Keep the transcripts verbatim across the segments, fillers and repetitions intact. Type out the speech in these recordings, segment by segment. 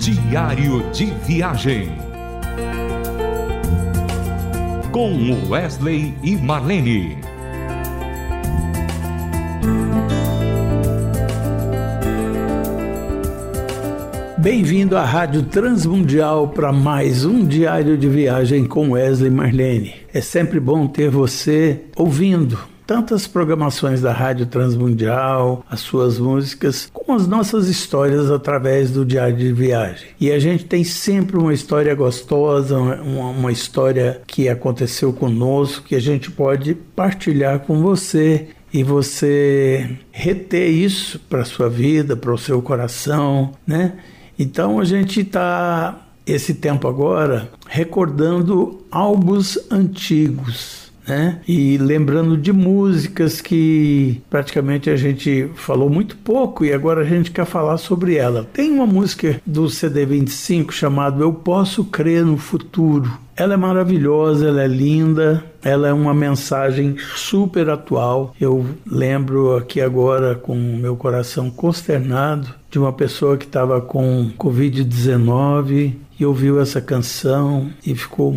Diário de Viagem, com Wesley e Marlene. Bem-vindo à Rádio Transmundial para mais um Diário de Viagem com Wesley e Marlene. É sempre bom ter você ouvindo tantas programações da Rádio Transmundial, as suas músicas, como as nossas histórias através do Diário de Viagem. E a gente tem sempre uma história gostosa, uma, uma história que aconteceu conosco, que a gente pode partilhar com você e você reter isso para a sua vida, para o seu coração, né? Então a gente está, esse tempo agora, recordando álbuns antigos, né? E lembrando de músicas que praticamente a gente falou muito pouco e agora a gente quer falar sobre ela. Tem uma música do C D vinte e cinco chamada Eu Posso Crer no Futuro. Ela é maravilhosa, ela é linda, ela é uma mensagem super atual. Eu lembro aqui agora com o meu coração consternado de uma pessoa que estava com covid dezenove e ouviu essa canção e ficou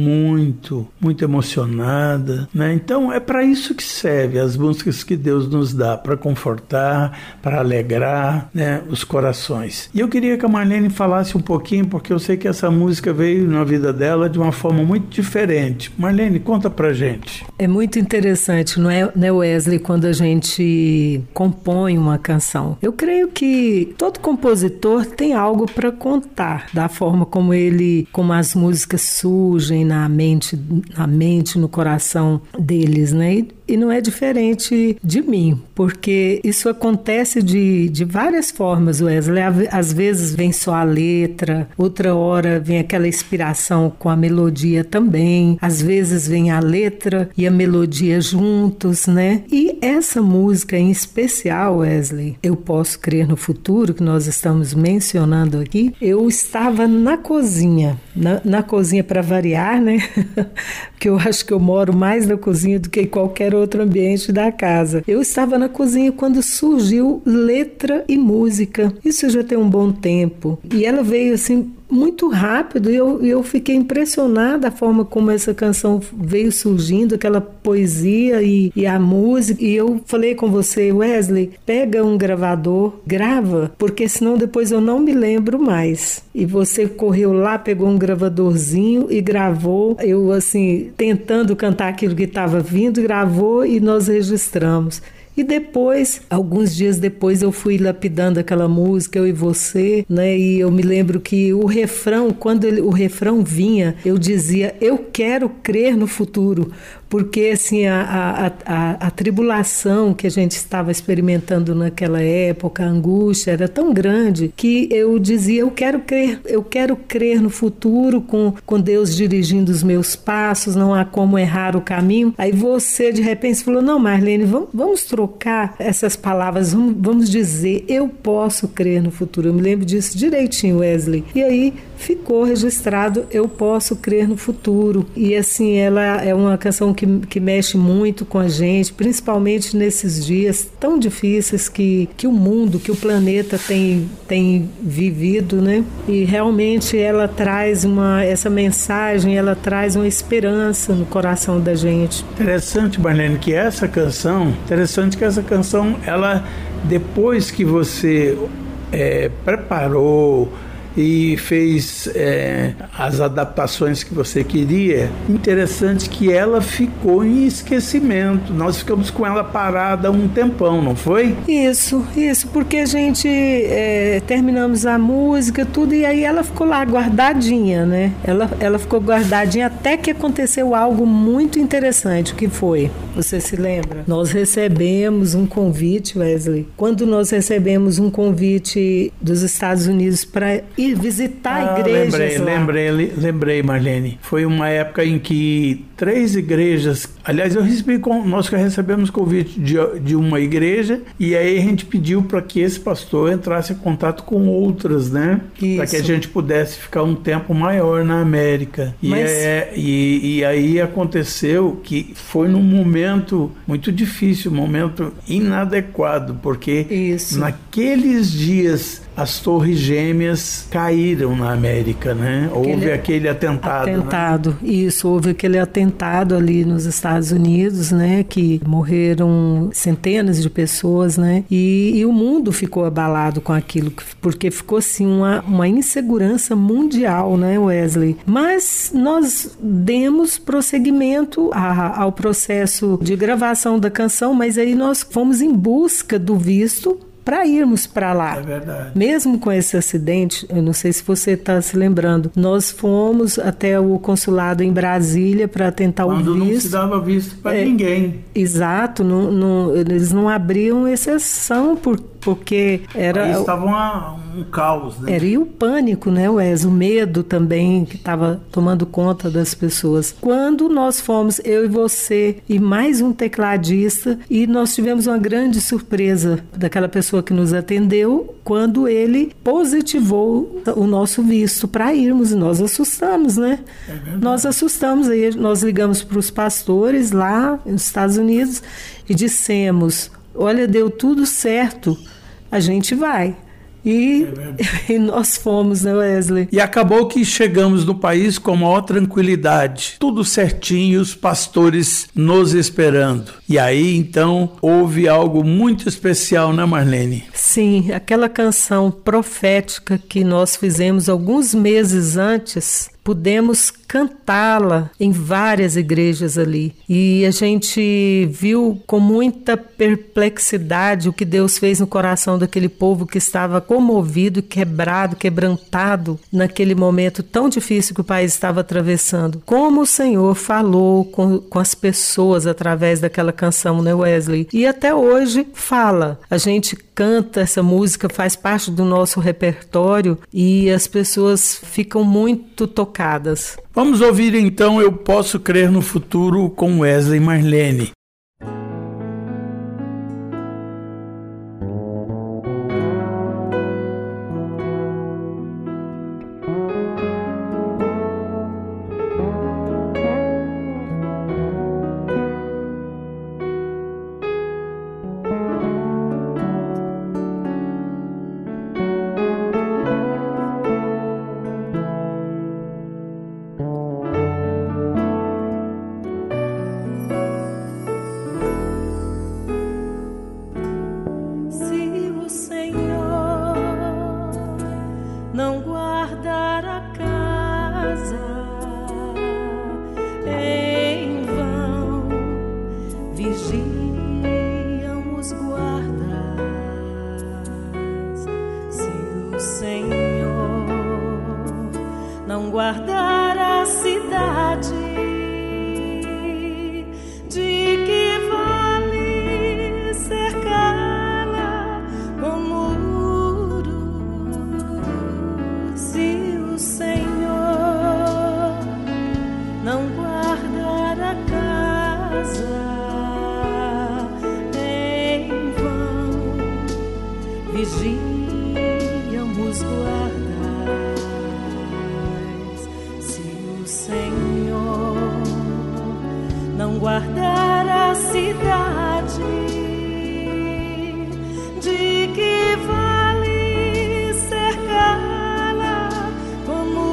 muito, muito emocionada, né? Então é para isso que serve as músicas que Deus nos dá, para confortar, para alegrar, né, os corações. E eu queria que a Marlene falasse um pouquinho, porque eu sei que essa música veio na vida dela de uma forma muito diferente. Marlene, conta pra gente. É muito interessante, não é, né, Wesley, quando a gente compõe uma canção. Eu creio que todo compositor tem algo para contar, da forma como ele, como as músicas surgem na mente, na mente, no coração deles, né? E, e não é diferente de mim, porque isso acontece de, de várias formas, Wesley. Às vezes vem só a letra, outra hora vem aquela inspiração com a melodia também, às vezes vem a letra e a melodia juntos, né? E essa música em especial, Wesley, Eu Posso Crer no Futuro, que nós estamos mencionando aqui, eu estava na cozinha, na, na cozinha para variar, né? Porque eu acho que eu moro mais na cozinha do que em qualquer outro ambiente da casa. Eu estava na cozinha quando surgiu letra e música. Isso já tem um bom tempo. E ela veio assim muito rápido e eu, eu fiquei impressionada da forma como essa canção veio surgindo, aquela poesia e, e a música. E eu falei com você, Wesley, pega um gravador, grava, porque senão depois eu não me lembro mais. E você correu lá, pegou um gravadorzinho e gravou, eu assim, tentando cantar aquilo que estava vindo, gravou e nós registramos. E depois, alguns dias depois, eu fui lapidando aquela música, Eu e Você, né? E eu me lembro que o refrão, quando ele, o refrão vinha, eu dizia, eu quero crer no futuro, porque assim, a, a, a, a tribulação que a gente estava experimentando naquela época, a angústia era tão grande que eu dizia, eu quero crer, eu quero crer no futuro com, com Deus dirigindo os meus passos, não há como errar o caminho. Aí você, de repente, falou, não, Marlene, vamos, vamos trocar essas palavras, vamos, vamos dizer, eu posso crer no futuro. Eu me lembro disso direitinho, Wesley. E aí ficou registrado, Eu Posso Crer no Futuro. E assim, ela é uma canção que, que mexe muito com a gente, principalmente nesses dias tão difíceis que, que o mundo, que o planeta tem, tem vivido, né? E realmente ela traz uma, essa mensagem, ela traz uma esperança no coração da gente. Interessante, Marlene, que essa canção, interessante que essa canção, ela, depois que você é, preparou e fez é, as adaptações que você queria, interessante que ela ficou em esquecimento. Nós ficamos com ela parada um tempão, não foi? Isso, isso, porque a gente é, terminamos a música, tudo, e aí ela ficou lá guardadinha, né? Ela, ela ficou guardadinha até que aconteceu algo muito interessante, que foi, você se lembra? Nós recebemos um convite, Wesley, quando nós recebemos um convite dos Estados Unidos para ir visitar ah, igrejas lembrei, lá. Lembrei, lembrei, Marlene. Foi uma época em que três igrejas, aliás, eu recebi, nós recebemos convite de, de uma igreja e aí a gente pediu para que esse pastor entrasse em contato com outras, né? Para que a gente pudesse ficar um tempo maior na América. E, Mas... é, e, e aí aconteceu que foi num momento muito difícil, um momento inadequado, porque Isso. naqueles dias as torres gêmeas caíram na América, né? Houve aquele, aquele atentado. Atentado, né? Isso, houve aquele atentado ali nos Estados Unidos, né? Que morreram centenas de pessoas, né? E, e o mundo ficou abalado com aquilo, porque ficou assim uma, uma insegurança mundial, né, Wesley? Mas nós demos prosseguimento a, ao processo de gravação da canção, mas aí nós fomos em busca do visto para irmos para lá. É verdade. Mesmo com esse acidente, eu não sei se você está se lembrando, nós fomos até o consulado em Brasília para tentar Quando o visto. Não se dava visto para é, ninguém. Exato, não, não, eles não abriam exceção por, porque era... Aí estava uma, um caos, né? Era e o pânico, né, Wes? O medo também que estava tomando conta das pessoas. Quando nós fomos, eu e você e mais um tecladista, e nós tivemos uma grande surpresa daquela pessoa que nos atendeu, quando ele positivou o nosso visto para irmos, e nós assustamos, né? É nós assustamos, aí nós ligamos para os pastores lá nos Estados Unidos e dissemos: olha, deu tudo certo, a gente vai. E, é e nós fomos, né, Wesley? E acabou que chegamos no país com a maior tranquilidade, tudo certinho, os pastores nos esperando. E aí, então, houve algo muito especial, né, Marlene? Sim, aquela canção profética que nós fizemos alguns meses antes, pudemos cantá-la em várias igrejas ali. E a gente viu com muita perplexidade o que Deus fez no coração daquele povo que estava comovido, quebrado, quebrantado naquele momento tão difícil que o país estava atravessando. Como o Senhor falou com, com as pessoas através daquela canção, né, Wesley? E até hoje fala. A gente canta essa música, faz parte do nosso repertório e as pessoas ficam muito tocadas. Vamos ouvir então Eu Posso Crer no Futuro com Wesley e Marlene. Guardar a cidade, de que vale cercá-la com muros, se o Senhor não guardar a casa, em vão vigiam os guardas. Não guardar a cidade, de que vale cercá-la como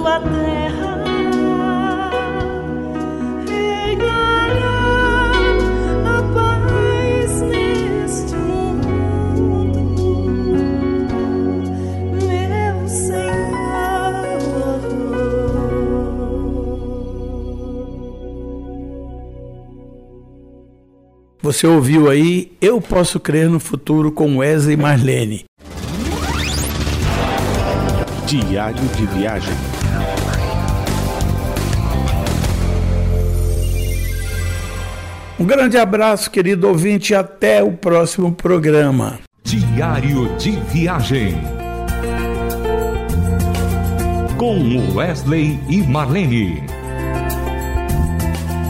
tua terra reinará a paz neste mundo, meu Senhor. Você ouviu aí Eu Posso Crer no Futuro com Wesley Marlene. Diário de viagem. Um grande abraço, querido ouvinte, e até o próximo programa. Diário de Viagem com Wesley e Marlene.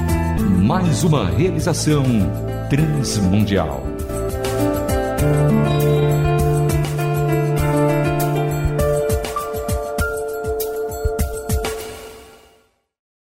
Mais uma realização Transmundial.